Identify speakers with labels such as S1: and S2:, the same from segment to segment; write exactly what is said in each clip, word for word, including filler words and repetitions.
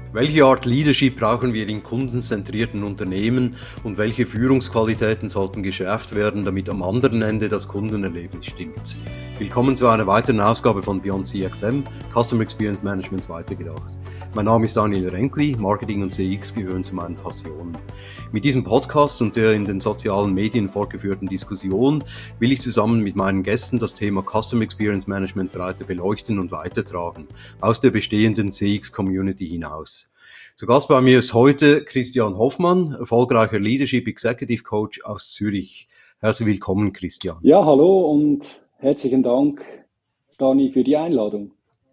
S1: Welche Art Leadership brauchen wir in kundenzentrierten Unternehmen und welche Führungsqualitäten sollten geschärft werden, damit am anderen Ende das Kundenerlebnis stimmt? Willkommen zu einer weiteren Ausgabe von Beyond C X M, Customer Experience Management weitergedacht. Mein Name ist Daniel Renkli, Marketing und C X gehören zu meinen Passionen. Mit diesem Podcast und der in den sozialen Medien fortgeführten Diskussion will ich zusammen mit meinen Gästen das Thema Customer Experience Management breiter beleuchten und weitertragen, aus der bestehenden C X-Community hinaus. Zu Gast bei mir ist heute Christian Hoffmann, erfolgreicher Leadership Executive Coach aus Zürich. Herzlich willkommen, Christian.
S2: Ja, hallo und herzlichen Dank, Dani, für die Einladung.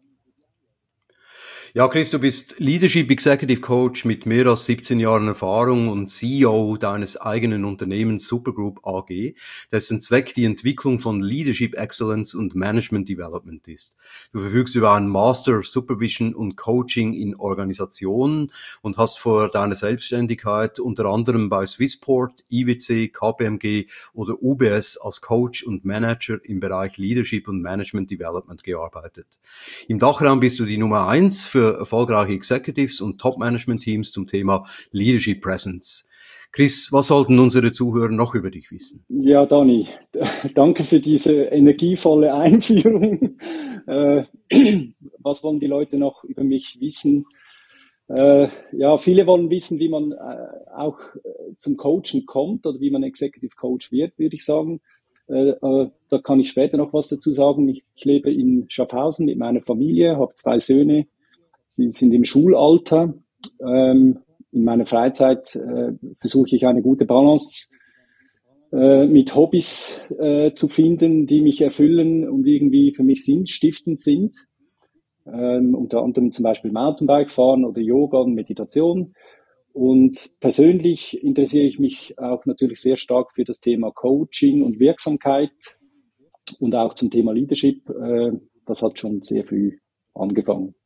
S1: Ja, Chris, du bist Leadership Executive Coach mit mehr als siebzehn Jahren Erfahrung und C E O deines eigenen Unternehmens Supergroup A G, dessen Zweck die Entwicklung von Leadership Excellence und Management Development ist. Du verfügst über einen Master Supervision und Coaching in Organisationen und hast vor deiner Selbstständigkeit unter anderem bei Swissport, I W C, K P M G oder U B S als Coach und Manager im Bereich Leadership und Management Development gearbeitet. Im Dachraum bist du die Nummer eins für erfolgreiche Executives und Top-Management-Teams zum Thema Leadership Presence. Chris, was sollten unsere Zuhörer noch über dich wissen?
S2: Ja, Dani, danke für diese energievolle Einführung. Äh, was wollen die Leute noch über mich wissen? Äh, ja, viele wollen wissen, wie man äh, auch äh, zum Coachen kommt oder wie man Executive Coach wird, würde ich sagen. Äh, äh, da kann ich später noch was dazu sagen. Ich, ich lebe in Schaffhausen mit meiner Familie, habe zwei Söhne. Sie sind im Schulalter. Ähm, in meiner Freizeit äh, versuche ich eine gute Balance äh, mit Hobbys äh, zu finden, die mich erfüllen und irgendwie für mich sinnstiftend sind. Ähm, unter anderem zum Beispiel Mountainbike fahren oder Yoga und Meditation. Und persönlich interessiere ich mich auch natürlich sehr stark für das Thema Coaching und Wirksamkeit und auch zum Thema Leadership. Äh, das hat schon sehr früh angefangen.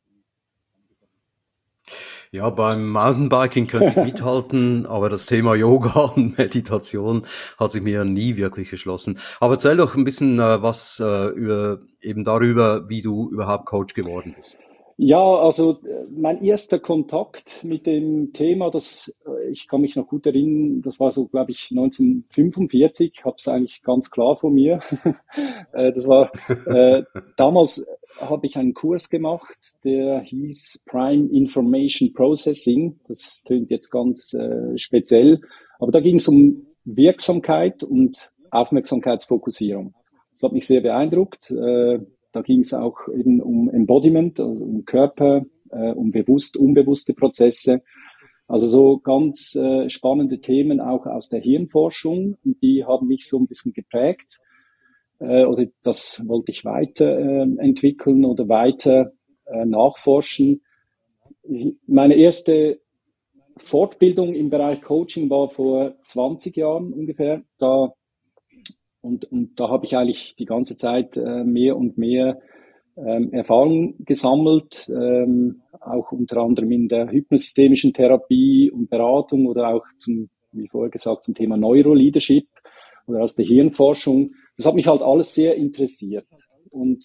S1: Ja, beim Mountainbiking könnte ich mithalten, aber das Thema Yoga und Meditation hat sich mir nie wirklich erschlossen. Aber erzähl doch ein bisschen äh, was äh, über, eben darüber, wie du überhaupt Coach geworden bist.
S2: Ja, also mein erster Kontakt mit dem Thema, das ich kann mich noch gut erinnern, das war so, glaube ich, neunzehnhundertfünfundvierzig, habe es eigentlich ganz klar vor mir. Das war äh, damals habe ich einen Kurs gemacht, der hieß Prime Information Processing. Das klingt jetzt ganz äh, speziell, aber da ging es um Wirksamkeit und Aufmerksamkeitsfokussierung. Das hat mich sehr beeindruckt. Äh, Da ging es auch eben um Embodiment, also um Körper, äh, um bewusst, unbewusste Prozesse. Also so ganz äh, spannende Themen auch aus der Hirnforschung. Und die haben mich so ein bisschen geprägt. Äh, oder das wollte ich weiter äh, entwickeln oder weiter äh, nachforschen. Meine erste Fortbildung im Bereich Coaching war vor zwanzig Jahren ungefähr. Da Und, und da habe ich eigentlich die ganze Zeit äh, mehr und mehr ähm, Erfahrung gesammelt, ähm, auch unter anderem in der hypnosystemischen Therapie und Beratung oder auch zum, wie vorher gesagt, zum Thema Neuroleadership oder aus der Hirnforschung. Das hat mich halt alles sehr interessiert. Und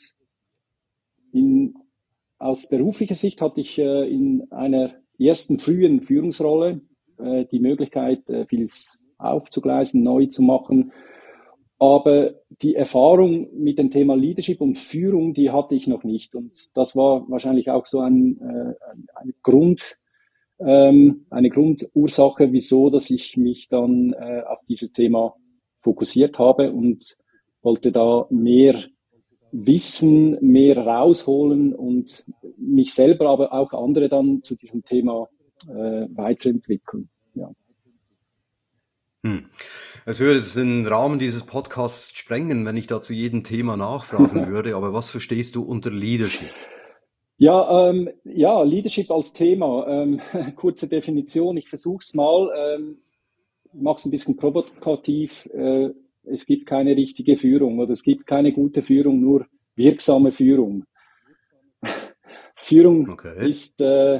S2: in, aus beruflicher Sicht hatte ich äh, in einer ersten frühen Führungsrolle äh, die Möglichkeit, äh, vieles aufzugleisen, neu zu machen. Aber die Erfahrung mit dem Thema Leadership und Führung, die hatte ich noch nicht. Und das war wahrscheinlich auch so ein, äh, ein Grund, ähm, eine Grundursache, wieso, dass ich mich dann äh, auf dieses Thema fokussiert habe und wollte da mehr wissen, mehr rausholen und mich selber, aber auch andere dann zu diesem Thema äh, weiterentwickeln. Ja.
S1: Hm. Es würde den Rahmen dieses Podcasts sprengen, wenn ich da zu jedem Thema nachfragen würde, aber was verstehst du unter Leadership?
S2: Ja, ähm, ja, Leadership als Thema. Ähm, kurze Definition, ich versuche es mal, ähm, mache es ein bisschen provokativ. Äh, es gibt keine richtige Führung oder es gibt keine gute Führung, nur wirksame Führung. Führung
S1: Okay.
S2: ist, äh,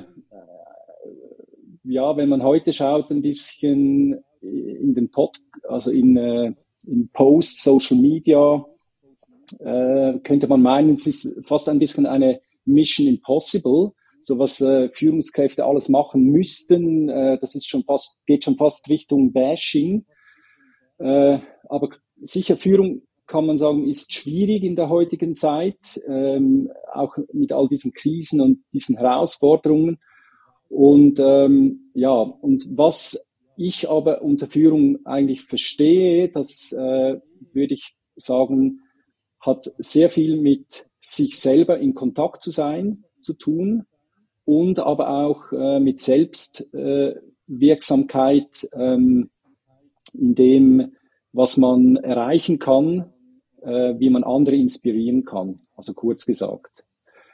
S2: ja, wenn man heute schaut, ein bisschen in den Pod, also in, äh, in Posts, Social Media, äh, könnte man meinen, es ist fast ein bisschen eine Mission Impossible, so was äh, Führungskräfte alles machen müssten. Äh, das ist schon fast, geht schon fast Richtung Bashing. Äh, aber sicher, Führung, kann man sagen, ist schwierig in der heutigen Zeit, ähm, auch mit all diesen Krisen und diesen Herausforderungen. Und ähm, ja, und was ich aber unter Führung eigentlich verstehe, das äh, würde ich sagen, hat sehr viel mit sich selber in Kontakt zu sein, zu tun und aber auch äh, mit Selbstwirksamkeit äh, ähm, in dem, was man erreichen kann, äh, wie man andere inspirieren kann, also kurz gesagt.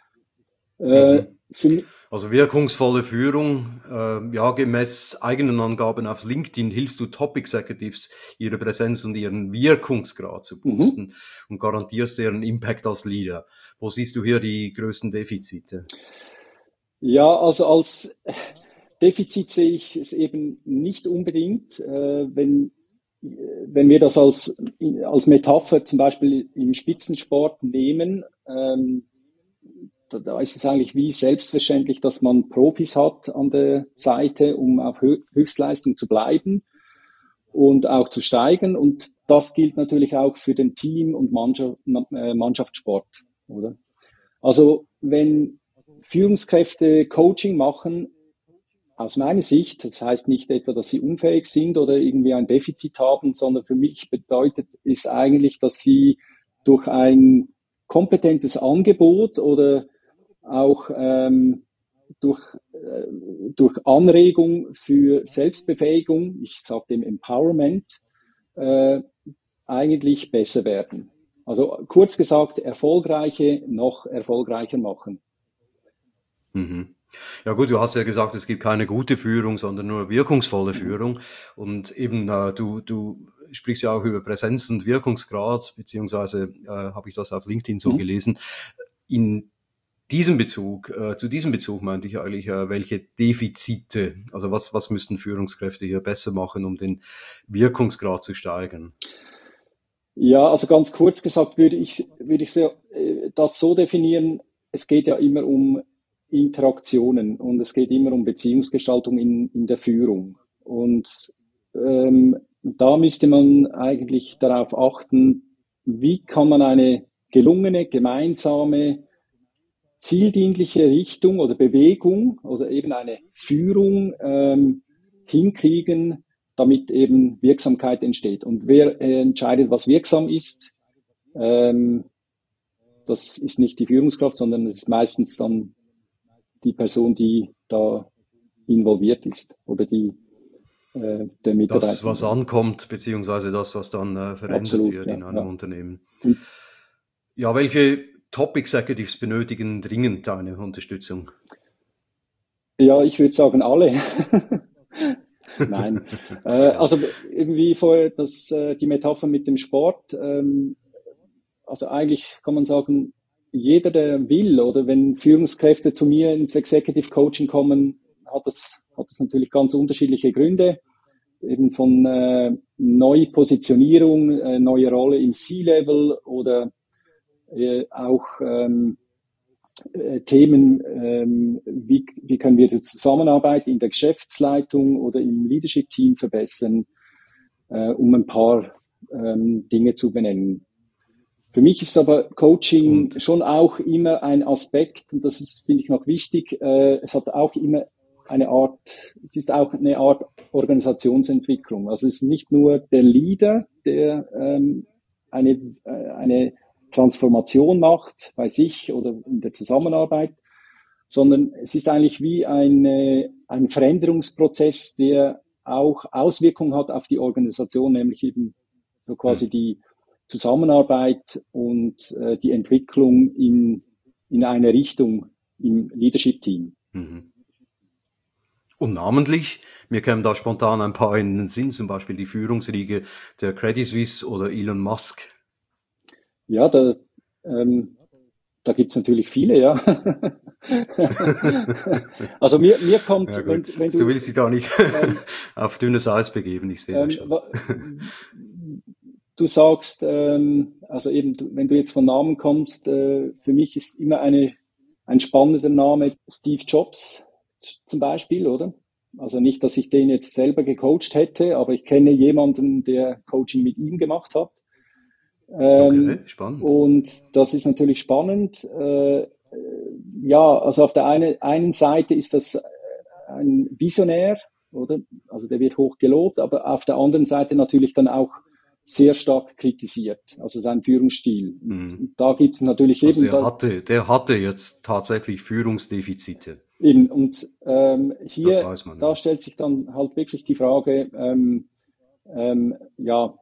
S2: Äh,
S1: Mhm.
S2: für,
S1: Also wirkungsvolle Führung, äh, ja, gemäß eigenen Angaben auf LinkedIn hilfst du Top Executives, ihre Präsenz und ihren Wirkungsgrad zu boosten
S2: mhm.
S1: und garantierst deren Impact als Leader. Wo siehst du hier die größten Defizite?
S2: Ja, also als Defizit sehe ich es eben nicht unbedingt, äh, wenn, wenn wir das als, als Metapher zum Beispiel im Spitzensport nehmen. Ähm, da, da ist es eigentlich wie selbstverständlich, dass man Profis hat an der Seite, um auf Hö Höchstleistung zu bleiben und auch zu steigen. Und das gilt natürlich auch für den Team- und Mannschaft, äh, Mannschaftssport, oder? Also wenn Führungskräfte Coaching machen, aus meiner Sicht, das heißt nicht etwa, dass sie unfähig sind oder irgendwie ein Defizit haben, sondern für mich bedeutet es eigentlich, dass sie durch ein kompetentes Angebot oder auch ähm, durch, äh, durch Anregung für Selbstbefähigung, ich sage dem Empowerment, äh, eigentlich besser werden. Also kurz gesagt, erfolgreiche noch erfolgreicher machen.
S1: Mhm. Ja gut, du hast ja gesagt, es gibt keine gute Führung, sondern nur wirkungsvolle
S2: Mhm.
S1: Führung. Und eben äh, du, du sprichst ja auch über Präsenz und Wirkungsgrad, beziehungsweise äh, habe ich das auf LinkedIn so
S2: Mhm.
S1: gelesen. In diesem Bezug, äh, zu diesem Bezug meinte ich eigentlich, äh, welche Defizite, also was, was müssten Führungskräfte hier besser machen, um den Wirkungsgrad zu steigern?
S2: Ja, also ganz kurz gesagt würde ich, würde ich so, äh, das so definieren, es geht ja immer um Interaktionen und es geht immer um Beziehungsgestaltung in, in der Führung. Und ähm, da müsste man eigentlich darauf achten, wie kann man eine gelungene, gemeinsame, zieldienliche Richtung oder Bewegung oder eben eine Führung ähm, hinkriegen, damit eben Wirksamkeit entsteht. Und wer äh, entscheidet, was wirksam ist, ähm, das ist nicht die Führungskraft, sondern es ist meistens dann die Person, die da involviert ist oder die äh, der
S1: Das,
S2: Mitarbeiter.
S1: was ankommt, beziehungsweise das, was dann äh, verändert
S2: Absolut,
S1: wird
S2: ja,
S1: in einem
S2: ja.
S1: Unternehmen.
S2: Und
S1: Ja, welche Top-Executives benötigen dringend deine Unterstützung?
S2: ja, ich würde sagen alle. Nein, äh,
S1: Okay.
S2: also irgendwie vorher das, äh, die Metapher mit dem Sport. Ähm, also eigentlich kann man sagen, jeder, der will, oder wenn Führungskräfte zu mir ins Executive Coaching kommen, hat das, hat das natürlich ganz unterschiedliche Gründe. Eben von äh, Neupositionierung, äh, neue Rolle im C-Level oder äh, auch ähm, äh, Themen, ähm, wie, wie können wir die Zusammenarbeit in der Geschäftsleitung oder im Leadership-Team verbessern, äh, um ein paar ähm, Dinge zu benennen. Für mich ist aber Coaching
S1: Und
S2: schon auch immer ein Aspekt, und das ist, finde ich, noch wichtig, äh, es hat auch immer eine Art, es ist auch eine Art Organisationsentwicklung. Also es ist nicht nur der Leader, der ähm, eine, äh, eine Transformation macht bei sich oder in der Zusammenarbeit, sondern es ist eigentlich wie eine, ein Veränderungsprozess, der auch Auswirkungen hat auf die Organisation, nämlich eben so
S1: hm,
S2: quasi die Zusammenarbeit und äh, die Entwicklung in, in eine Richtung im Leadership-Team.
S1: mhm. Und namentlich, mir kämen da spontan ein paar in den Sinn, zum Beispiel die Führungsriege der Credit Suisse oder Elon Musk.
S2: Ja, da, ähm, da gibt's natürlich viele, ja. Also mir, mir kommt,
S1: Ja
S2: wenn,
S1: gut,
S2: wenn
S1: du
S2: du
S1: willst dich da nicht
S2: ähm,
S1: auf dünnes Eis begeben, ich sehe das
S2: ähm,
S1: schon.
S2: du sagst, ähm, also eben, du, wenn du jetzt von Namen kommst, äh, für mich ist immer eine, ein spannender Name, Steve Jobs zum Beispiel, oder? Also nicht, dass ich den jetzt selber gecoacht hätte, aber ich kenne jemanden, der Coaching mit ihm gemacht hat.
S1: Okay,
S2: Ähm,
S1: spannend.
S2: und das ist natürlich spannend. Äh, ja, also auf der eine, einen Seite ist das ein Visionär, oder? Also der wird hoch gelobt, aber auf der anderen Seite natürlich dann auch sehr stark kritisiert, also sein Führungsstil.
S1: Mhm.
S2: Und da gibt es natürlich
S1: Also
S2: eben,
S1: der
S2: da,
S1: hatte, der hatte jetzt tatsächlich Führungsdefizite.
S2: eben und ähm,
S1: Das
S2: hier,
S1: weiß man,
S2: da
S1: ja.
S2: stellt sich dann halt wirklich die Frage, ähm, ähm, ja,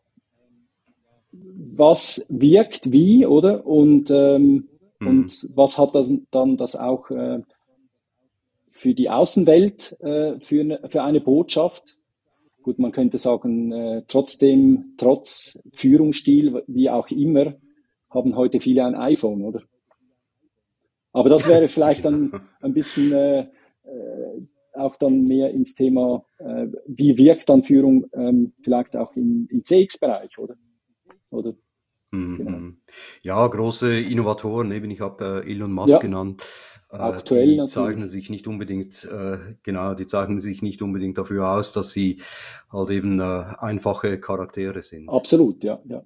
S2: was wirkt wie, oder? Und, ähm,
S1: Mhm.
S2: und was hat das, dann das auch äh, für die Außenwelt äh, für, eine, für eine Botschaft? Gut, man könnte sagen, äh, trotzdem, trotz Führungsstil, wie auch immer, haben heute viele ein iPhone, oder? Aber das wäre vielleicht
S1: Genau.
S2: dann ein bisschen äh, äh, auch dann mehr ins Thema, äh, wie wirkt dann Führung ähm, vielleicht auch im, im C X-Bereich, oder? Oder genau.
S1: Mhm. Ja, große Innovatoren, eben ich habe äh, Elon Musk
S2: Ja,
S1: genannt, äh,
S2: aktuell
S1: die zeichnen
S2: natürlich.
S1: sich nicht unbedingt, äh, genau, die zeichnen sich nicht unbedingt dafür aus, dass sie halt eben äh, einfache Charaktere sind.
S2: Absolut, ja, ja.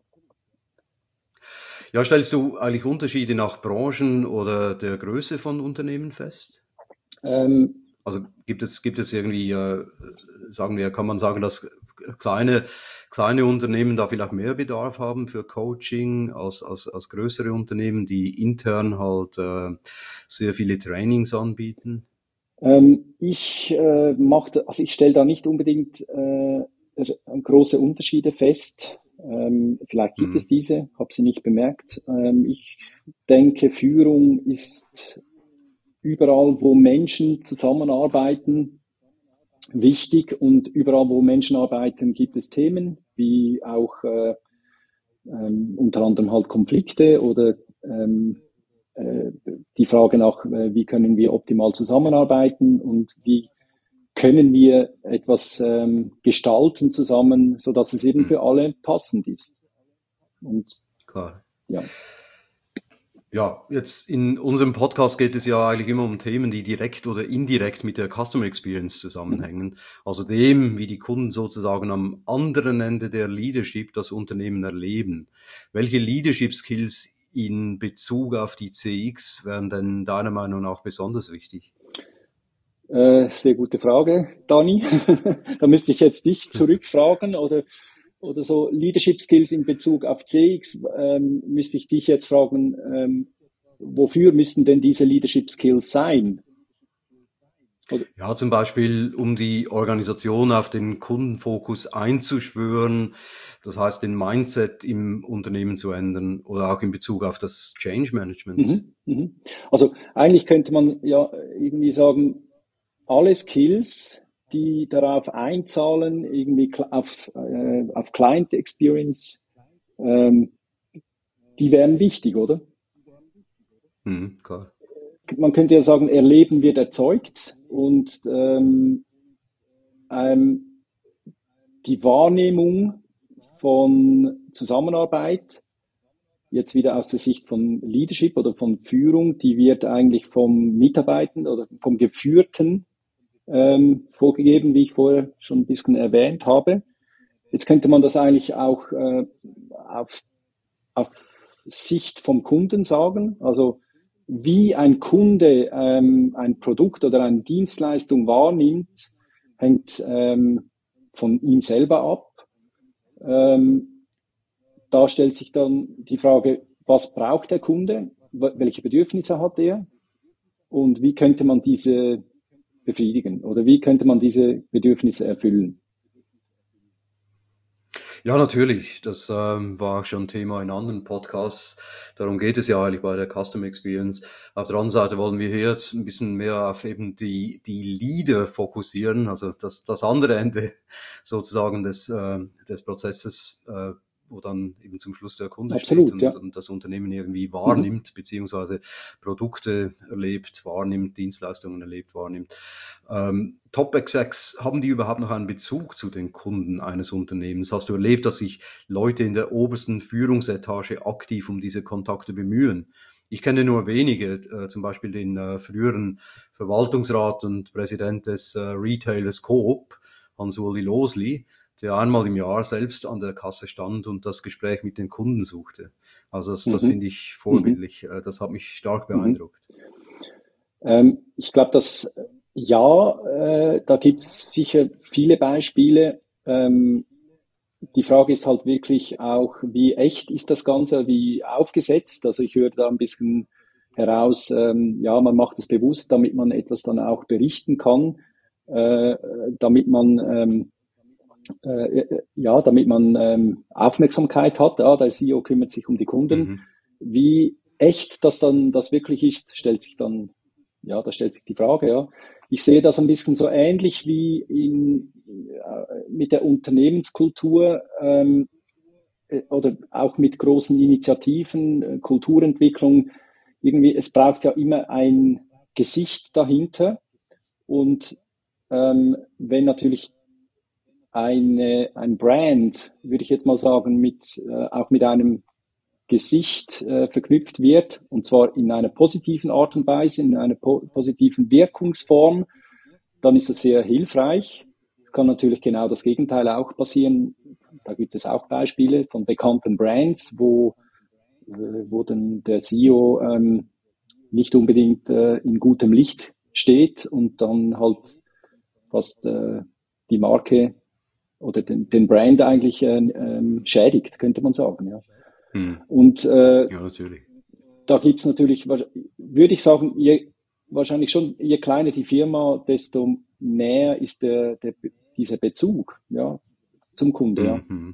S1: Ja, stellst du eigentlich Unterschiede nach Branchen oder der Größe von Unternehmen fest?
S2: Ähm,
S1: Also gibt es, gibt es irgendwie, äh, sagen wir, kann man sagen, dass kleine, kleine Unternehmen da vielleicht mehr Bedarf haben für Coaching als, als, als größere Unternehmen, die intern halt äh, sehr viele Trainings anbieten?
S2: ähm, ich äh, mache, also ich stelle da nicht unbedingt äh, große Unterschiede fest. Ähm, vielleicht gibt
S1: Hm,
S2: es diese, habe sie nicht bemerkt. Ähm, ich denke, Führung ist überall, wo Menschen zusammenarbeiten, wichtig, und überall, wo Menschen arbeiten, gibt es Themen, wie auch äh, ähm, unter anderem halt Konflikte oder ähm, äh, die Frage nach, äh, wie können wir optimal zusammenarbeiten und wie können wir etwas ähm, gestalten zusammen, so dass es eben
S1: hm,
S2: für alle passend ist. Und
S1: klar.
S2: ja,
S1: Ja, jetzt in unserem Podcast geht es ja eigentlich immer um Themen, die direkt oder indirekt mit der Customer Experience
S2: mhm.
S1: zusammenhängen. Also dem, wie die Kunden sozusagen am anderen Ende der Leadership das Unternehmen erleben. Welche Leadership Skills in Bezug auf die C X wären denn deiner Meinung nach besonders wichtig?
S2: Äh, sehr gute Frage, Dani. Da müsste ich jetzt dich zurückfragen, oder, oder so Leadership Skills in Bezug auf C X, ähm, müsste ich dich jetzt fragen, ähm, wofür müssten denn diese Leadership Skills sein? Oder,
S1: Ja, zum Beispiel, um die Organisation auf den Kundenfokus einzuschwören, das heißt, den Mindset im Unternehmen zu ändern oder auch in Bezug auf das Change Management.
S2: mhm, mhm. Also eigentlich könnte man ja irgendwie sagen, alle Skills, die darauf einzahlen, irgendwie auf, äh, auf Client Experience, ähm, die wären wichtig, oder?
S1: Mhm, klar.
S2: Man könnte ja sagen, Erleben wird erzeugt, und ähm, ähm, die Wahrnehmung von Zusammenarbeit, jetzt wieder aus der Sicht von Leadership oder von Führung, die wird eigentlich vom Mitarbeitenden oder vom Geführten ähm, vorgegeben, wie ich vorher schon ein bisschen erwähnt habe. Jetzt könnte man das eigentlich auch äh, auf, auf Sicht vom Kunden sagen. Also wie ein Kunde ähm, ein Produkt oder eine Dienstleistung wahrnimmt, hängt ähm, von ihm selber ab. Ähm, da stellt sich dann die Frage, was braucht der Kunde? Welche Bedürfnisse hat er? Und wie könnte man diese befriedigen? Oder wie könnte man diese Bedürfnisse erfüllen?
S1: Ja, natürlich. Das ähm, war auch schon Thema in anderen Podcasts. Darum geht es ja eigentlich bei der Customer Experience. Auf der anderen Seite wollen wir hier jetzt ein bisschen mehr auf eben die, die Leader fokussieren, also das, das andere Ende sozusagen des, äh, des Prozesses, äh, wo dann eben zum Schluss der Kunde steht
S2: Absolut,
S1: und,
S2: ja.
S1: und das Unternehmen irgendwie
S2: Mhm.
S1: wahrnimmt, beziehungsweise Produkte erlebt, wahrnimmt, Dienstleistungen erlebt, wahrnimmt. Ähm, Top-Execs, haben die überhaupt noch einen Bezug zu den Kunden eines Unternehmens? Hast du erlebt, dass sich Leute in der obersten Führungsetage aktiv um diese Kontakte bemühen? Ich kenne nur wenige, äh, zum Beispiel den äh, früheren Verwaltungsrat und Präsident des äh, Retailers Coop, Hans-Uli Losli, der einmal im Jahr selbst an der Kasse stand und das Gespräch mit den Kunden suchte. Also das, das
S2: Mhm.
S1: finde ich
S2: Mhm.
S1: vorbildlich. Äh, das hat mich stark
S2: Mhm.
S1: beeindruckt.
S2: Ähm, ich glaube, dass ja, äh, da gibt es sicher viele Beispiele. Ähm, die Frage ist halt wirklich auch, wie echt ist das Ganze, wie aufgesetzt? Also ich höre da ein bisschen heraus, ähm, ja, man macht es bewusst, damit man etwas dann auch berichten kann, äh, damit man ähm, äh, ja, damit man ähm, Aufmerksamkeit hat. Ja, der C E O kümmert sich um die Kunden.
S1: Mhm.
S2: Wie echt das dann das wirklich ist, stellt sich dann, ja, da stellt sich die Frage, ja. Ich sehe das ein bisschen so ähnlich wie in, äh, mit der Unternehmenskultur ähm, äh, oder auch mit großen Initiativen, äh, Kulturentwicklung. Irgendwie, es braucht ja immer ein Gesicht dahinter. Und ähm, wenn natürlich eine, ein Brand, würde ich jetzt mal sagen, mit, äh, auch mit einem Gesicht äh, verknüpft wird, und zwar in einer positiven Art und Weise, in einer po positiven Wirkungsform, dann ist es sehr hilfreich. Es kann natürlich genau das Gegenteil auch passieren. Da gibt es auch Beispiele von bekannten Brands, wo, äh, wo dann der C E O ähm, nicht unbedingt äh, in gutem Licht steht und dann halt fast äh, die Marke oder den, den Brand eigentlich äh, ähm, schädigt, könnte man sagen. Ja.
S1: Mhm.
S2: Und äh,
S1: Ja, natürlich.
S2: da gibt's natürlich, würde ich sagen, je, wahrscheinlich schon, je kleiner die Firma, desto näher ist der, der, dieser Bezug, ja, zum Kunde, ja.
S1: Mhm.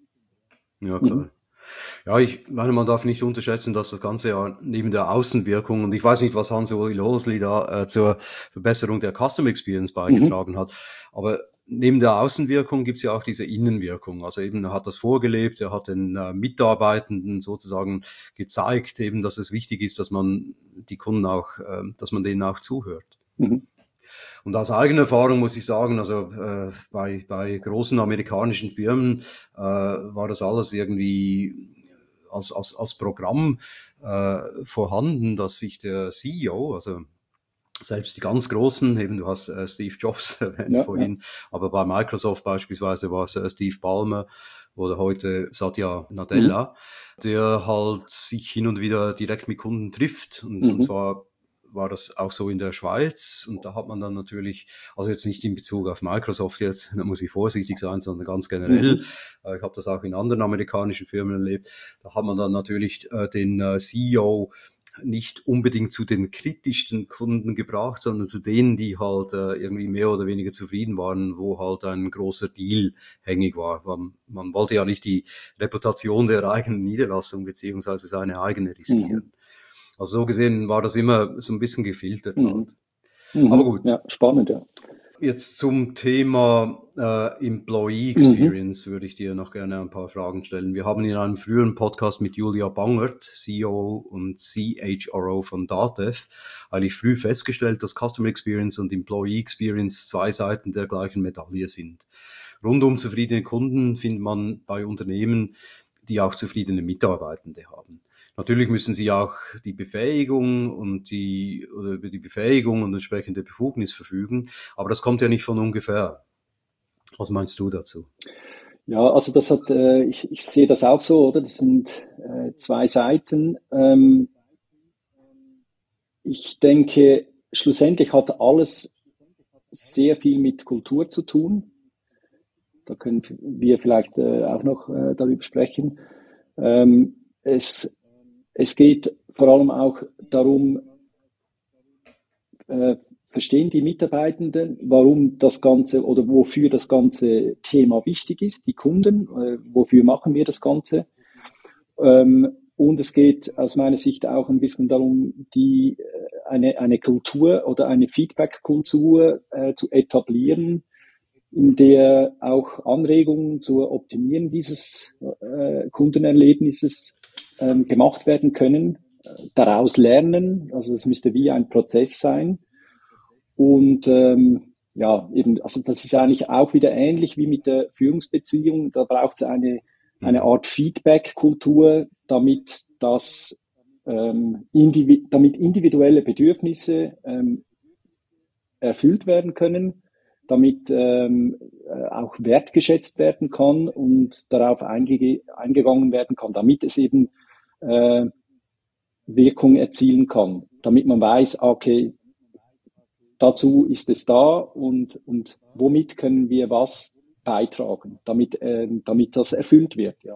S1: Ja,
S2: Mhm.
S1: klar. Ja, ich meine, man darf nicht unterschätzen, dass das Ganze ja neben der Außenwirkung, und ich weiß nicht, was Hans-Uli Losli da äh, zur Verbesserung der Customer Experience
S2: Mhm.
S1: beigetragen hat, aber neben der Außenwirkung gibt's ja auch diese Innenwirkung. Also eben, er hat das vorgelebt, er hat den äh, Mitarbeitenden sozusagen gezeigt, eben, dass es wichtig ist, dass man die Kunden auch, äh, dass man denen auch zuhört.
S2: Mhm.
S1: Und aus eigener Erfahrung muss ich sagen, also äh, bei, bei großen amerikanischen Firmen äh, war das alles irgendwie als, als, als Programm äh, vorhanden, dass sich der C E O, also selbst die ganz Großen, eben du hast äh, Steve Jobs erwähnt
S2: Ja, ja.
S1: vorhin, aber bei Microsoft beispielsweise war es äh, Steve Ballmer oder heute Satya
S2: Mhm.
S1: Nadella, der halt sich hin und wieder direkt mit Kunden trifft und, und
S2: Mhm.
S1: zwar war das auch so in der Schweiz und da hat man dann natürlich, also jetzt nicht in Bezug auf Microsoft jetzt, da muss ich vorsichtig sein, sondern ganz generell,
S2: Mhm.
S1: äh, ich habe das auch in anderen amerikanischen Firmen erlebt, da hat man dann natürlich äh, den äh, C E O nicht unbedingt zu den kritischsten Kunden gebracht, sondern zu denen, die halt äh, irgendwie mehr oder weniger zufrieden waren, wo halt ein großer Deal hängig war. Man, man wollte ja nicht die Reputation der eigenen Niederlassung beziehungsweise seine eigene
S2: Mhm.
S1: riskieren. Also so gesehen war das immer so ein bisschen gefiltert
S2: Mhm.
S1: halt. Aber
S2: Mhm.
S1: gut,
S2: Ja, spannend, ja.
S1: jetzt zum Thema äh, Employee
S2: Mhm.
S1: Experience würde ich dir noch gerne ein paar Fragen stellen. Wir haben in einem früheren Podcast mit Julia Bangert, C E O und C H R O von Datev, eigentlich früh festgestellt, dass Customer Experience und Employee Experience zwei Seiten der gleichen Medaille sind. Rundum zufriedene Kunden findet man bei Unternehmen, die auch zufriedene Mitarbeitende haben. Natürlich müssen sie auch die Befähigung und die, oder über die Befähigung und entsprechende Befugnis verfügen. Aber das kommt ja nicht von ungefähr. Was meinst du dazu?
S2: Ja, also das hat, äh, ich, ich sehe das auch so, oder? Das sind äh, zwei Seiten. Ähm, ich denke, schlussendlich hat alles sehr viel mit Kultur zu tun. Da können wir vielleicht äh, auch noch äh, darüber sprechen. Ähm, es, es geht vor allem auch darum, äh, verstehen die Mitarbeitenden, warum das Ganze oder wofür das ganze Thema wichtig ist, die Kunden, äh, wofür machen wir das Ganze. Ähm, und es geht aus meiner Sicht auch ein bisschen darum, die, äh, eine, eine Kultur oder eine Feedback-Kultur äh, zu etablieren, in der auch Anregungen zur Optimieren dieses äh, Kundenerlebnisses ähm, gemacht werden können, äh, daraus lernen. Also es müsste wie ein Prozess sein. Und ähm, ja, eben, also das ist eigentlich auch wieder ähnlich wie mit der Führungsbeziehung. Da braucht es eine, eine
S1: Mhm.
S2: Art Feedback-Kultur, damit das ähm, indivi- damit individuelle Bedürfnisse ähm, erfüllt werden können, damit ähm, äh, auch wertgeschätzt werden kann und darauf einge eingegangen werden kann, damit es eben äh, Wirkung erzielen kann, damit man weiß, okay, dazu ist es da und, und womit können wir was beitragen, damit, äh, damit das erfüllt wird. Ja.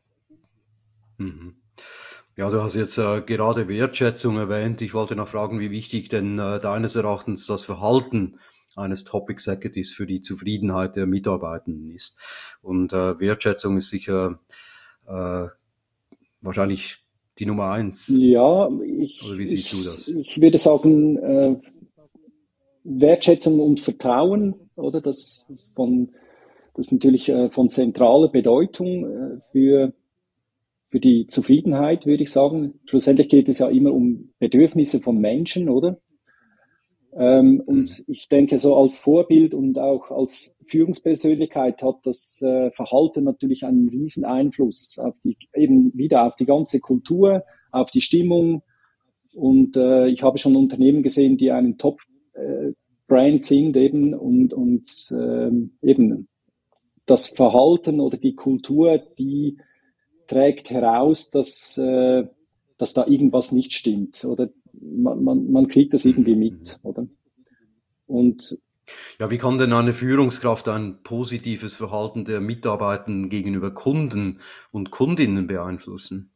S1: Mhm. Ja, du hast jetzt äh, gerade Wertschätzung erwähnt. Ich wollte noch fragen, wie wichtig denn äh, deines Erachtens das Verhalten eines Top Executives für die Zufriedenheit der Mitarbeitenden ist. Und äh, Wertschätzung ist sicher äh, wahrscheinlich die Nummer eins.
S2: Ja,
S1: Oder
S2: ich,
S1: wie siehst du
S2: ich,
S1: das?
S2: ich würde sagen, äh, Wertschätzung und Vertrauen, oder? Das ist von, das ist natürlich äh, von zentraler Bedeutung äh, für, für die Zufriedenheit, würde ich sagen. Schlussendlich geht es ja immer um Bedürfnisse von Menschen, oder? Ähm,
S1: Mhm.
S2: und ich denke, so als Vorbild und auch als Führungspersönlichkeit hat das äh, Verhalten natürlich einen riesen Einfluss auf die, eben wieder auf die ganze Kultur, auf die Stimmung. Und äh, ich habe schon Unternehmen gesehen, die einen Top-Brand äh, sind eben und, und ähm, eben das Verhalten oder die Kultur, die trägt heraus, dass, äh, dass da irgendwas nicht stimmt. Oder man, man, man kriegt das irgendwie
S1: Mhm. Mhm.
S2: mit, oder? Und
S1: Ja, wie kann denn eine Führungskraft ein positives Verhalten der Mitarbeitenden gegenüber Kunden und Kundinnen beeinflussen?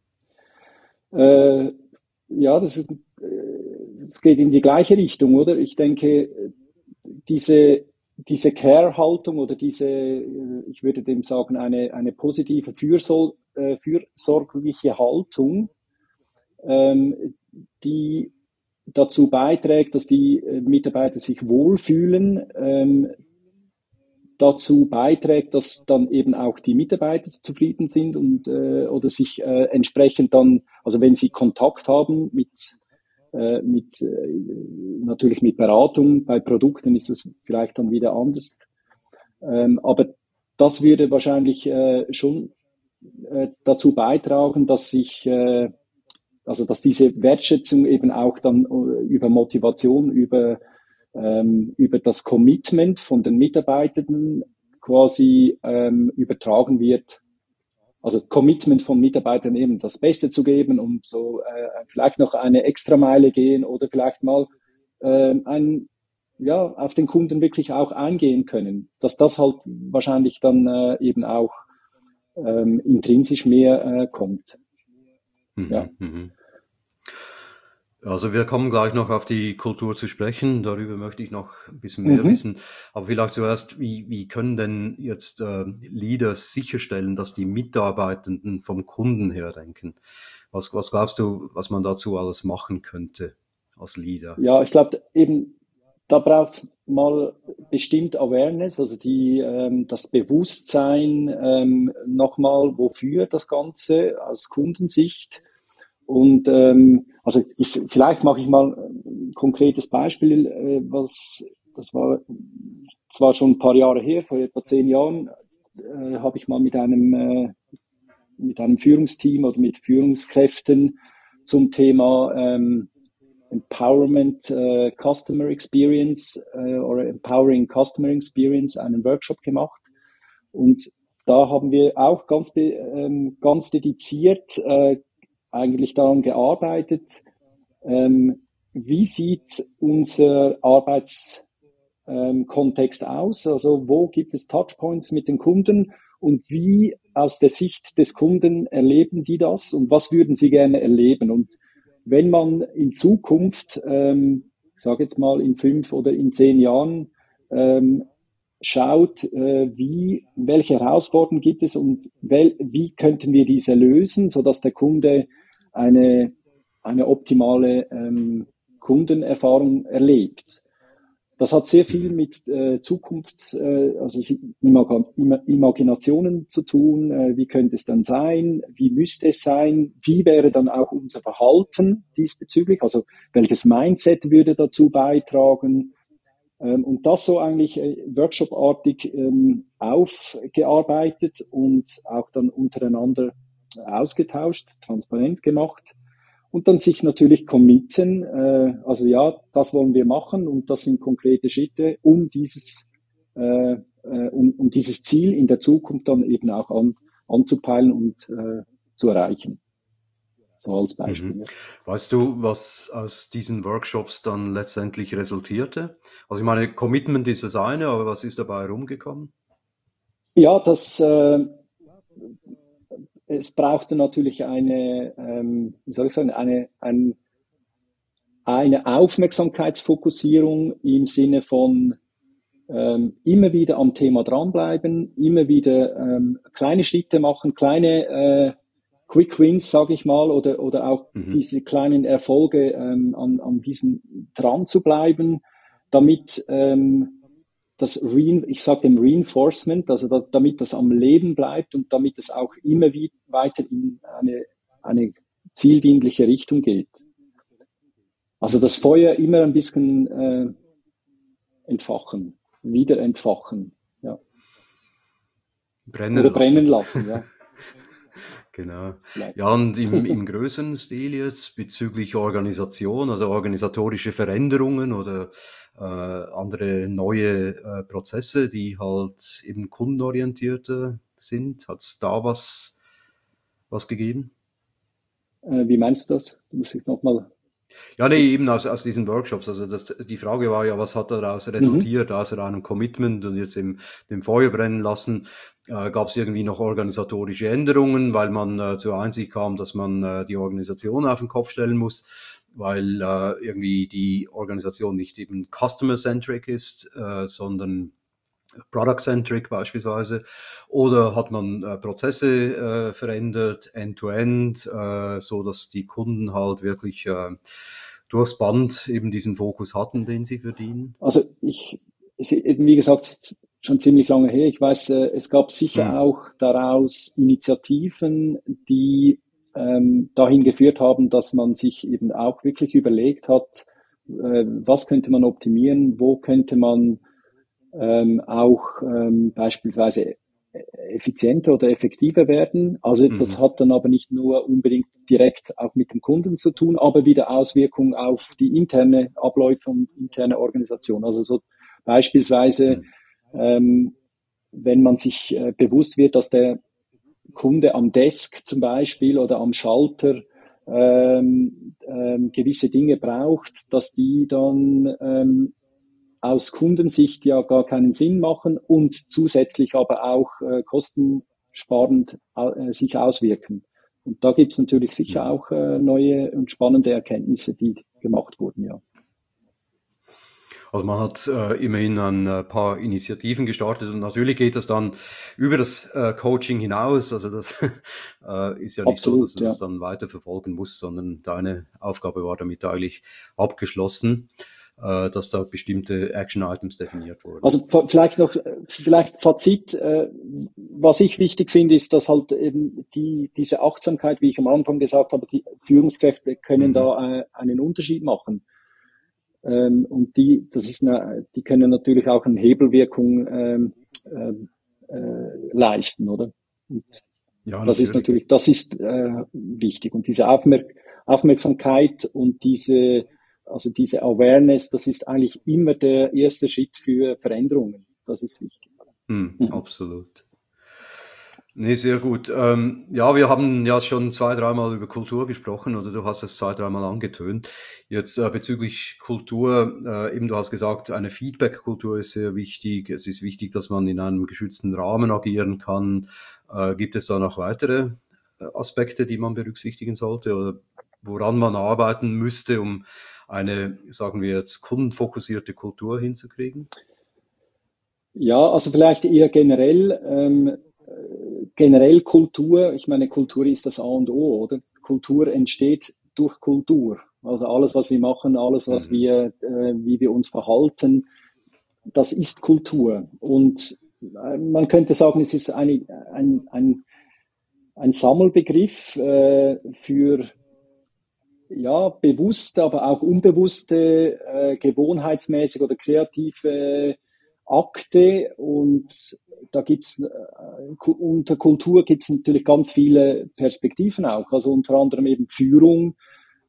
S2: äh, ja, das, ist, äh, das geht in die gleiche Richtung, oder? Ich denke, diese, diese Care-Haltung oder diese, äh, ich würde dem sagen, eine, eine positive Fürsor äh, fürsorgliche Haltung, ähm, die dazu beiträgt, dass die äh, Mitarbeiter sich wohlfühlen, ähm, dazu beiträgt, dass dann eben auch die Mitarbeiter zufrieden sind und äh, oder sich äh, entsprechend dann, also wenn sie Kontakt haben mit äh, mit äh, natürlich mit Beratung bei Produkten ist es vielleicht dann wieder anders, ähm, aber das würde wahrscheinlich äh, schon äh, dazu beitragen, dass sich äh, also dass diese Wertschätzung eben auch dann äh, über Motivation, über ähm, über das Commitment von den Mitarbeitenden quasi ähm, übertragen wird. Also Commitment von Mitarbeitern eben das Beste zu geben und so äh, vielleicht noch eine Extrameile gehen oder vielleicht mal äh, ein, ja, auf den Kunden wirklich auch eingehen können. Dass das halt wahrscheinlich dann äh, eben auch ähm, intrinsisch mehr äh, kommt. Ja.
S1: Mhm. Mhm. Also wir kommen gleich noch auf die Kultur zu sprechen. Darüber möchte ich noch ein bisschen mehr
S2: Mhm.
S1: wissen. Aber vielleicht zuerst, wie, wie können denn jetzt äh, Leaders sicherstellen, dass die Mitarbeitenden vom Kunden her denken? Was, was glaubst du, was man dazu alles machen könnte als Leader?
S2: Ja, ich glaube eben, da braucht es mal bestimmt Awareness, also die, ähm, das Bewusstsein ähm, nochmal, wofür das Ganze aus Kundensicht. Und ähm, also ich, vielleicht mache ich mal ein konkretes Beispiel, äh, was das war zwar schon ein paar Jahre her, vor etwa zehn Jahren, äh, habe ich mal mit einem äh, mit einem Führungsteam oder mit Führungskräften zum Thema ähm, Empowerment äh, Customer Experience äh, oder Empowering Customer Experience einen Workshop gemacht. Und da haben wir auch ganz, ähm, ganz dediziert äh, eigentlich daran gearbeitet, ähm, wie sieht unser Arbeitskontext ähm, aus? Also wo gibt es Touchpoints mit den Kunden und wie aus der Sicht des Kunden erleben die das und was würden sie gerne erleben? Und wenn man in Zukunft, ähm, ich sage jetzt mal in fünf oder in zehn Jahren, ähm, schaut, äh, wie, welche Herausforderungen gibt es und wel, wie könnten wir diese lösen, sodass der Kunde eine, eine optimale ähm, Kundenerfahrung erlebt. Das hat sehr viel
S1: Mhm.
S2: mit äh, Zukunfts-, äh, also Imag Imaginationen zu tun. Äh, wie könnte es dann sein? Wie müsste es sein? Wie wäre dann auch unser Verhalten diesbezüglich? Also welches Mindset würde dazu beitragen? Ähm, und das so eigentlich äh, workshopartig ähm, aufgearbeitet und auch dann untereinander ausgetauscht, transparent gemacht. und dann sich natürlich committen, äh, also ja, das wollen wir machen und das sind konkrete Schritte, um dieses, äh, äh, um, um dieses Ziel in der Zukunft dann eben auch an, anzupeilen und äh, zu erreichen. So als Beispiel.
S1: Mhm. Weißt du, was aus diesen Workshops dann letztendlich resultierte? Also ich meine, Commitment ist das eine, aber was ist dabei rumgekommen?
S2: Ja, das, äh, es brauchte natürlich eine, ähm, wie soll ich sagen, eine, ein, eine Aufmerksamkeitsfokussierung im Sinne von ähm, immer wieder am Thema dranbleiben, immer wieder ähm, kleine Schritte machen, kleine äh, Quick Wins, sage ich mal, oder, oder auch
S1: Mhm.
S2: diese kleinen Erfolge ähm, an, an diesen dran zu bleiben, damit ähm, das Re ich sage dem Reinforcement, also das, damit das am Leben bleibt und damit es auch immer wieder weiter in eine, eine zieldienliche Richtung geht. Also das Feuer immer ein bisschen äh, entfachen, wieder entfachen, ja.
S1: Brennen
S2: Oder brennen
S1: lassen.
S2: lassen, ja.
S1: Genau.
S2: Vielleicht.
S1: Ja, und im, im größeren Stil jetzt bezüglich Organisation, also organisatorische Veränderungen oder äh, andere neue äh, Prozesse, die halt eben kundenorientierter sind, hat es da was, was gegeben?
S2: Äh, wie meinst du das? Du musst ich nochmal.
S1: Ja, nee, eben aus, aus diesen Workshops. Also das, die Frage war ja, was hat daraus
S2: Mhm.
S1: resultiert, außer einem Commitment und jetzt im dem Feuer brennen lassen? Äh, Gab es irgendwie noch organisatorische Änderungen, weil man äh, zur Einsicht kam, dass man äh, die Organisation auf den Kopf stellen muss, weil äh, irgendwie die Organisation nicht eben customer-centric ist, äh, sondern Product-centric beispielsweise. Oder hat man äh, Prozesse äh, verändert, end-to-end, äh, so dass die Kunden halt wirklich äh, durchs Band eben diesen Fokus hatten, den sie verdienen?
S2: Also ich, es ist eben wie gesagt, es ist schon ziemlich lange her. Ich weiß, äh, es gab sicher
S1: Hm.
S2: auch daraus Initiativen, die ähm, dahin geführt haben, dass man sich eben auch wirklich überlegt hat, äh, was könnte man optimieren, wo könnte man ähm, auch ähm, beispielsweise effizienter oder effektiver werden. Also das
S1: Mhm.
S2: hat dann aber nicht nur unbedingt direkt auch mit dem Kunden zu tun, aber wieder Auswirkungen auf die interne Abläufe und interne Organisation. Also so beispielsweise,
S1: Mhm.
S2: ähm, wenn man sich äh, bewusst wird, dass der Kunde am Desk zum Beispiel oder am Schalter ähm, ähm, gewisse Dinge braucht, dass die dann ähm, aus Kundensicht ja gar keinen Sinn machen und zusätzlich aber auch äh, kostensparend äh, sich auswirken. Und da gibt es natürlich sicher
S1: Mhm.
S2: auch äh, neue und spannende Erkenntnisse, die gemacht wurden, ja.
S1: Also man hat äh, immerhin ein äh, paar Initiativen gestartet und natürlich geht das dann über das äh, Coaching hinaus. Also das äh, ist ja nicht so, dass
S2: Absolut,
S1: du das
S2: ja.
S1: dann weiter verfolgen musst, sondern deine Aufgabe war damit eigentlich abgeschlossen, äh, dass da bestimmte Action-Items definiert wurden.
S2: Also vielleicht noch, vielleicht Fazit, äh, was ich wichtig finde, ist, dass halt eben die, diese Achtsamkeit, wie ich am Anfang gesagt habe, die Führungskräfte können
S1: Mhm.
S2: da äh, einen Unterschied machen. Ähm, und die, das ist eine, die können natürlich auch eine Hebelwirkung ähm, ähm, äh, leisten, oder? Und
S1: Ja,
S2: das ist
S1: natürlich.
S2: natürlich, das ist äh, wichtig. Und diese Aufmerk Aufmerksamkeit und diese, also diese Awareness, das ist eigentlich immer der erste Schritt für Veränderungen. Das ist wichtig.
S1: Mhm,
S2: Mhm.
S1: absolut. Nee, sehr gut. Ähm, ja, wir haben ja schon zwei, dreimal über Kultur gesprochen oder du hast es zwei, dreimal angetönt. Jetzt äh, bezüglich Kultur, äh, eben du hast gesagt, eine Feedback-Kultur ist sehr wichtig. Es ist wichtig, dass man in einem geschützten Rahmen agieren kann. Äh, gibt es da noch weitere äh, Aspekte, die man berücksichtigen sollte oder woran man arbeiten müsste, um eine, sagen wir jetzt, kundenfokussierte Kultur hinzukriegen?
S2: Ja, also vielleicht eher generell, ähm, generell Kultur. Ich meine, Kultur ist das A und O, oder? Kultur entsteht durch Kultur. Also alles, was wir machen, alles, was
S1: Mhm.
S2: wir, äh, wie wir uns verhalten, das ist Kultur. Und äh, man könnte sagen, es ist eine, ein, ein, ein Sammelbegriff äh, für ja, bewusste, aber auch unbewusste, äh, gewohnheitsmäßig oder kreative Akte. Und da gibt's äh, unter Kultur gibt's natürlich ganz viele Perspektiven auch. Also unter anderem eben Führung.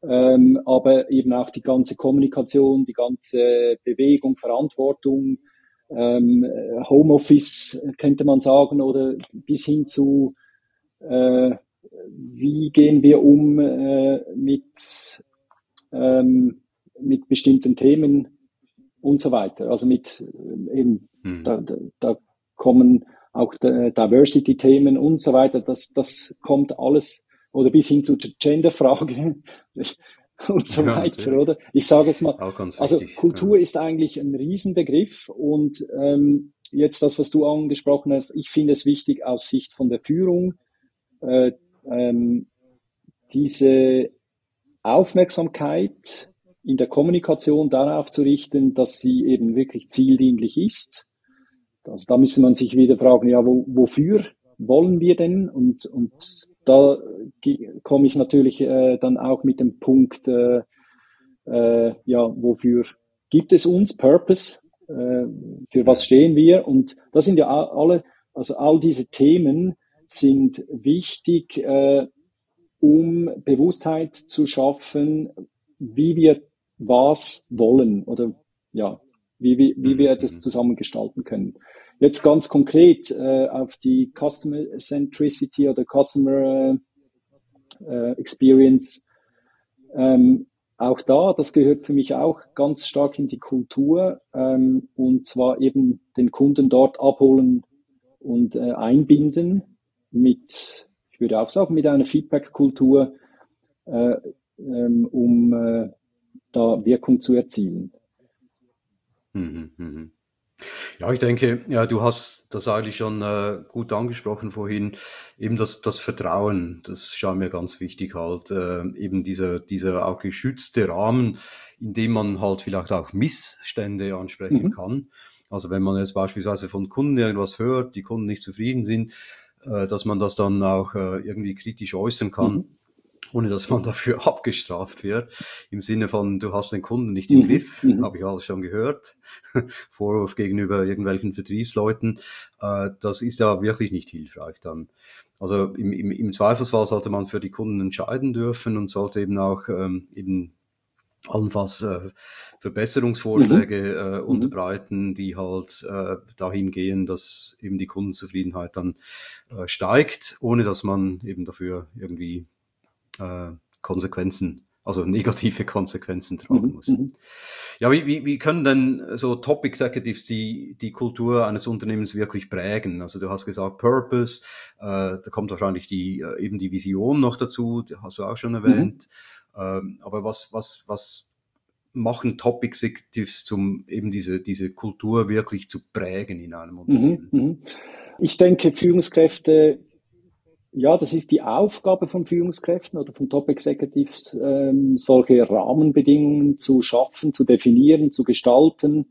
S2: ähm, aber eben auch die ganze Kommunikation, die ganze Bewegung, Verantwortung, ähm, Homeoffice könnte man sagen, oder bis hin zu äh, wie gehen wir um äh, mit, ähm, mit bestimmten Themen und so weiter. Also mit äh, eben,
S1: Mhm.
S2: da, da, da kommen auch Diversity-Themen und so weiter. Das, das kommt alles, oder bis hin zur Gender-Frage und so
S1: Ja,
S2: weiter,
S1: natürlich.
S2: oder? Ich sage jetzt mal,
S1: Auch ganz
S2: also
S1: wichtig.
S2: Kultur
S1: Ja.
S2: ist eigentlich ein Riesenbegriff und ähm, jetzt das, was du angesprochen hast, ich finde es wichtig aus Sicht von der Führung, äh, ähm, diese Aufmerksamkeit in der Kommunikation darauf zu richten, dass sie eben wirklich zieldienlich ist. Also da müsste man sich wieder fragen, ja, wo, wofür wollen wir denn? Und, und da komme ich natürlich äh, dann auch mit dem Punkt, äh, äh, ja, wofür gibt es uns? Purpose. Äh, für was stehen wir? Und das sind ja alle, also all diese Themen sind wichtig, äh, um Bewusstheit zu schaffen, wie wir was wollen oder ja, wie, wie, wie wir das
S1: Mhm.
S2: zusammen gestalten können. Jetzt ganz konkret äh, auf die Customer Centricity oder Customer äh, Experience. Ähm, auch da, das gehört für mich auch ganz stark in die Kultur ähm, und zwar eben den Kunden dort abholen und äh, einbinden mit, ich würde auch sagen, mit einer Feedback-Kultur, äh, ähm, um äh, da Wirkung zu erzielen.
S1: Mhm. Mhm. Ja, ich denke, ja, du hast das eigentlich schon äh, gut angesprochen vorhin. Eben das, das Vertrauen, das scheint mir ganz wichtig halt. Äh, eben dieser, dieser auch geschützte Rahmen, in dem man halt vielleicht auch Missstände ansprechen
S2: Mhm.
S1: kann. Also wenn man jetzt beispielsweise von Kunden irgendwas hört, die Kunden nicht zufrieden sind, äh, dass man das dann auch äh, irgendwie kritisch äußern kann,
S2: Mhm.
S1: ohne dass man dafür abgestraft wird. Im Sinne von, du hast den Kunden nicht im
S2: Mhm.
S1: Griff,
S2: Mhm.
S1: habe ich alles schon gehört. Vorwurf gegenüber irgendwelchen Vertriebsleuten. Äh, das ist ja wirklich nicht hilfreich dann. Also im, im, im Zweifelsfall sollte man für die Kunden entscheiden dürfen und sollte eben auch ähm, eben allenfalls äh,
S2: Mhm.
S1: Verbesserungsvorschläge äh,
S2: Mhm.
S1: unterbreiten, die halt äh, dahin gehen, dass eben die Kundenzufriedenheit dann äh, steigt, ohne dass man eben dafür irgendwie äh, Konsequenzen, also negative Konsequenzen tragen
S2: Mhm.
S1: muss.
S2: Mhm.
S1: Ja, wie, wie, wie können denn so Top Executives die, die Kultur eines Unternehmens wirklich prägen? Also du hast gesagt Purpose, äh, da kommt wahrscheinlich die, äh, eben die Vision noch dazu, die hast du auch schon
S2: Mhm.
S1: erwähnt. Ähm, aber was, was, was machen Top Executives, um eben diese, diese Kultur wirklich zu prägen in einem
S2: Mhm.
S1: Unternehmen?
S2: Mhm. Ich denke, Führungskräfte, ja, das ist die Aufgabe von Führungskräften oder von Top Executives, ähm, solche Rahmenbedingungen zu schaffen, zu definieren, zu gestalten,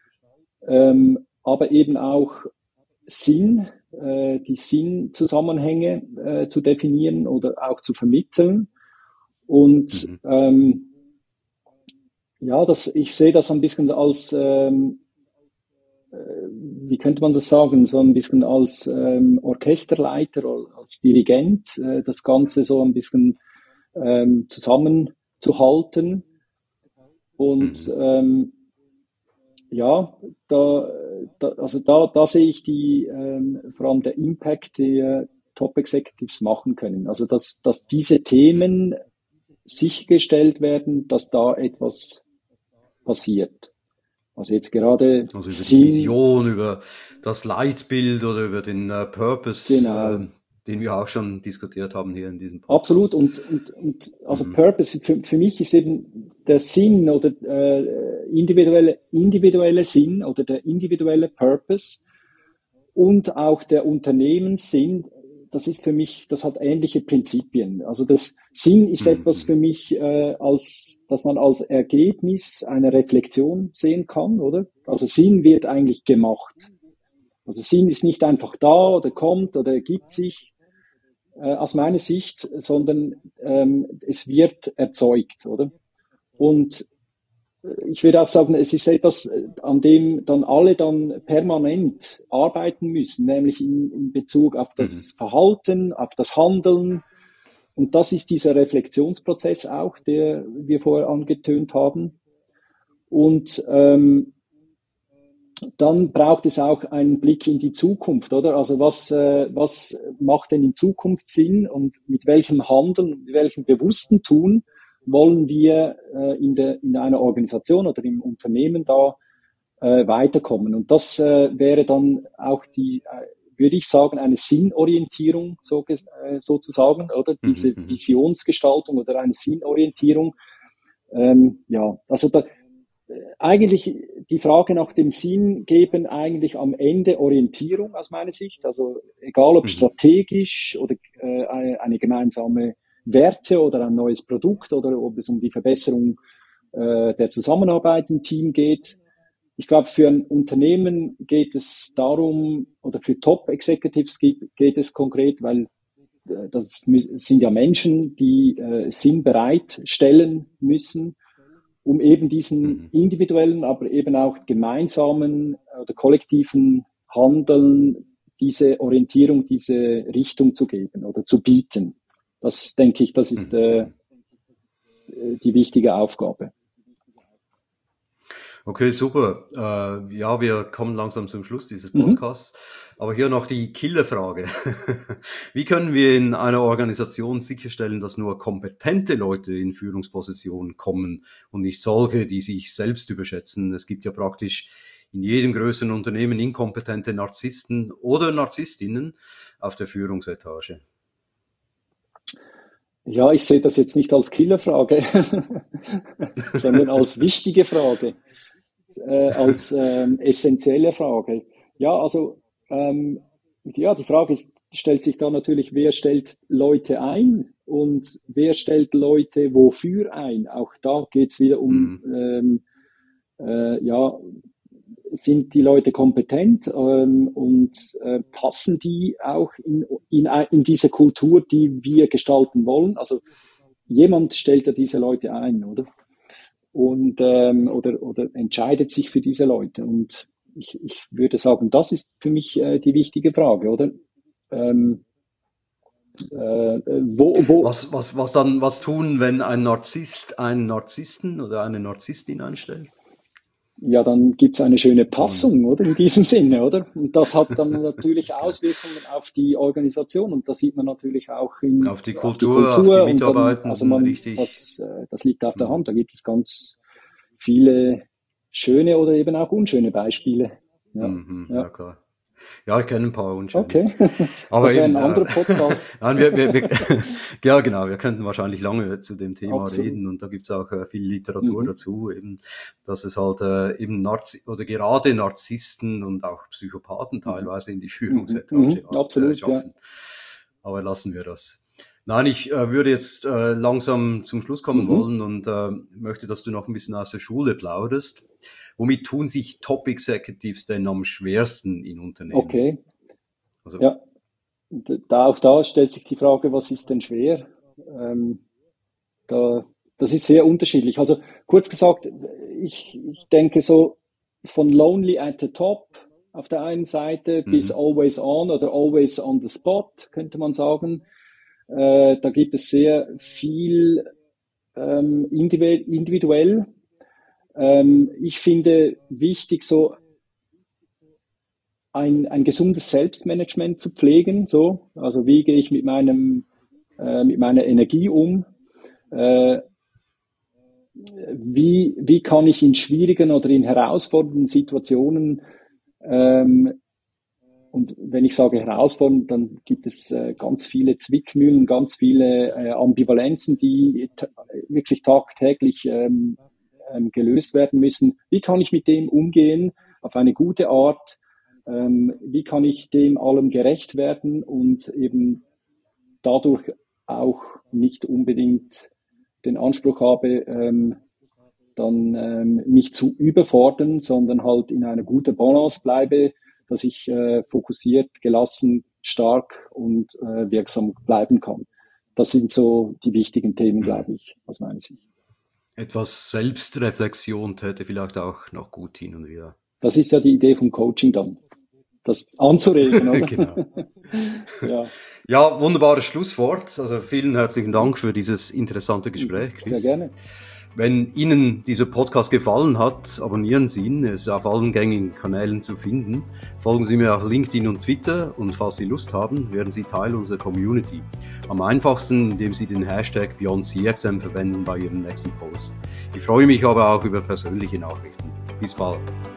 S2: ähm, aber eben auch Sinn, äh, die Sinnzusammenhänge äh, zu definieren oder auch zu vermitteln. Und
S1: Mhm.
S2: ähm, ja, das, ich sehe das ein bisschen als, ähm, wie könnte man das sagen, so ein bisschen als ähm, Orchesterleiter oder als Dirigent, äh, das Ganze so ein bisschen ähm, zusammenzuhalten. Und
S1: Mhm.
S2: ähm, ja, da, da, also da, da sehe ich die, ähm, vor allem der Impact, die äh, Top Executives machen können. Also dass, dass diese
S1: Mhm.
S2: Themen sichergestellt werden, dass da etwas passiert. Also jetzt gerade
S1: Also über die
S2: Sinn,
S1: Vision, über das Leitbild oder über den äh, Purpose,
S2: genau,
S1: äh, den wir auch schon diskutiert haben hier in diesem
S2: absolut.
S1: Podcast.
S2: Und, und, und also
S1: Mhm.
S2: Purpose für, für mich ist eben der Sinn oder äh, individuelle, individuelle Sinn oder der individuelle Purpose und auch der Unternehmenssinn, das ist für mich, das hat ähnliche Prinzipien. Also das Sinn ist etwas für
S1: Mhm.
S2: mich, äh, als, dass man als Ergebnis einer Reflexion sehen kann, oder? Also Sinn wird eigentlich gemacht. Also Sinn ist nicht einfach da oder kommt oder ergibt sich, äh, aus meiner Sicht, sondern ähm, es wird erzeugt, oder? Und ich würde auch sagen, es ist etwas, an dem dann alle dann permanent arbeiten müssen, nämlich in, in Bezug auf
S1: Mhm.
S2: das Verhalten, auf das Handeln, und das ist dieser Reflexionsprozess auch, der wir vorher angetönt haben. Und ähm, dann braucht es auch einen Blick in die Zukunft, oder? Also was, äh, was macht denn in Zukunft Sinn und mit welchem Handeln, mit welchem bewussten Tun wollen wir äh, in, der, in einer Organisation oder im Unternehmen da äh, weiterkommen? Und das äh, wäre dann auch die, äh, würde ich sagen, eine Sinnorientierung so, äh, sozusagen, oder? Diese
S1: Mhm.
S2: Visionsgestaltung oder eine Sinnorientierung. Ähm, ja, also da, eigentlich die Frage nach dem Sinn geben eigentlich am Ende Orientierung aus meiner Sicht. Also egal ob
S1: Mhm.
S2: strategisch oder äh, eine, eine gemeinsame Werte oder ein neues Produkt oder ob es um die Verbesserung äh, der Zusammenarbeit im Team geht. Ich glaube, für ein Unternehmen geht es darum, oder für Top-Executives geht, geht es konkret, weil äh, das sind ja Menschen, die äh, Sinn bereitstellen müssen, um eben diesen
S1: Mhm.
S2: individuellen, aber eben auch gemeinsamen oder kollektiven Handeln diese Orientierung, diese Richtung zu geben oder zu bieten. Das denke ich, das ist äh,
S1: Mhm.
S2: die wichtige Aufgabe.
S1: Okay, super. Äh, ja, wir kommen langsam zum Schluss dieses
S2: Mhm.
S1: Podcasts. Aber hier noch die Killerfrage. Wie können wir in einer Organisation sicherstellen, dass nur kompetente Leute in Führungspositionen kommen und nicht solche, die sich selbst überschätzen? Es gibt ja praktisch in jedem größeren Unternehmen inkompetente Narzissten oder Narzisstinnen auf der Führungsetage.
S2: Ja, ich sehe das jetzt nicht als Killerfrage, sondern als wichtige Frage, äh, als ähm, essentielle Frage. Ja, also ähm, ja, die Frage ist, stellt sich da natürlich, wer stellt Leute ein und wer stellt Leute wofür ein? Auch da geht es wieder um,
S1: Mhm.
S2: ähm, äh, ja, sind die Leute kompetent ähm, und äh, passen die auch in, in, in diese Kultur, die wir gestalten wollen? Also jemand stellt ja diese Leute ein, oder? Und ähm, oder, oder entscheidet sich für diese Leute. Und ich, ich würde sagen, das ist für mich äh, die wichtige Frage, oder? Ähm, äh, wo, wo,
S1: Was, was, was dann, was tun, wenn ein Narzisst einen Narzissten oder eine Narzisstin einstellt?
S2: ja, dann gibt's eine schöne
S1: Kann man,
S2: Passung, oder? In diesem Sinne, oder? Und das hat dann natürlich
S1: genau.
S2: Auswirkungen auf die Organisation und das sieht man natürlich auch in,
S1: Auf die
S2: auf die
S1: Kultur, auf die
S2: Kultur und dann, also
S1: Mitarbeitenden,
S2: man,
S1: richtig.
S2: das, äh, das liegt auf der
S1: Mhm.
S2: Hand. Da gibt es ganz viele schöne oder eben auch unschöne Beispiele. Ja,
S1: Mhm, ja
S2: ja.
S1: klar. Ja, ich kenne ein paar unschöne.
S2: Okay.
S1: Aber
S2: Das wäre
S1: eben,
S2: ein
S1: ja.
S2: anderer Podcast.
S1: Nein, wir, wir, wir, ja, genau, wir könnten wahrscheinlich lange zu dem Thema
S2: Absolut.
S1: reden und da gibt's auch äh, viel Literatur
S2: Mhm.
S1: dazu, eben, dass es halt äh, eben Narzi oder gerade Narzissten und auch Psychopathen
S2: Mhm.
S1: teilweise in die
S2: Mhm.
S1: Führungsetage
S2: Mhm.
S1: äh,
S2: Absolut, ja.
S1: schaffen. Aber lassen wir das. Nein, ich äh, würde jetzt äh, langsam zum Schluss kommen
S2: Mhm.
S1: wollen und äh, möchte, dass du noch ein bisschen aus der Schule plauderst. Womit tun sich Top Executives denn am schwersten in Unternehmen?
S2: Okay.
S1: Also,
S2: Ja. Da, auch da stellt sich die Frage, was ist denn schwer? Ähm, da, das ist sehr unterschiedlich. Also kurz gesagt, ich, ich denke so von Lonely at the Top auf der einen Seite bis
S1: mhm,
S2: Always On oder Always on the Spot, könnte man sagen. Äh, da gibt es sehr viel ähm, individuell. Ähm, ich finde wichtig, so ein, ein gesundes Selbstmanagement zu pflegen. So, also wie gehe ich mit meinem äh, mit meiner Energie um? Äh, wie, wie kann ich in schwierigen oder in herausfordernden Situationen ähm, und wenn ich sage herausfordernd, dann gibt es äh, ganz viele Zwickmühlen, ganz viele äh, Ambivalenzen, die t- wirklich tagtäglich ähm, ähm, gelöst werden müssen. Wie kann ich mit dem umgehen auf eine gute Art? Ähm, wie kann ich dem allem gerecht werden und eben dadurch auch nicht unbedingt den Anspruch habe, ähm, dann ähm, mich zu überfordern, sondern halt in einer guten Balance bleibe, dass ich äh, fokussiert, gelassen, stark und äh, wirksam bleiben kann. Das sind so die wichtigen Themen,
S1: mhm.
S2: glaube ich, aus meiner Sicht.
S1: Etwas Selbstreflexion täte vielleicht auch noch gut hin und wieder.
S2: Das ist ja die Idee vom Coaching dann. das anzuregen, oder?
S1: Genau.
S2: Ja.
S1: Ja, wunderbares Schlusswort. Also vielen herzlichen Dank für dieses interessante Gespräch, Chris.
S2: Sehr gerne.
S1: Wenn Ihnen dieser Podcast gefallen hat, abonnieren Sie ihn. Er ist auf allen gängigen Kanälen zu finden. Folgen Sie mir auf LinkedIn und Twitter und falls Sie Lust haben, werden Sie Teil unserer Community. Am einfachsten, indem Sie den Hashtag BeyondCXM verwenden bei Ihrem nächsten Post. Ich freue mich aber auch über persönliche Nachrichten. Bis bald.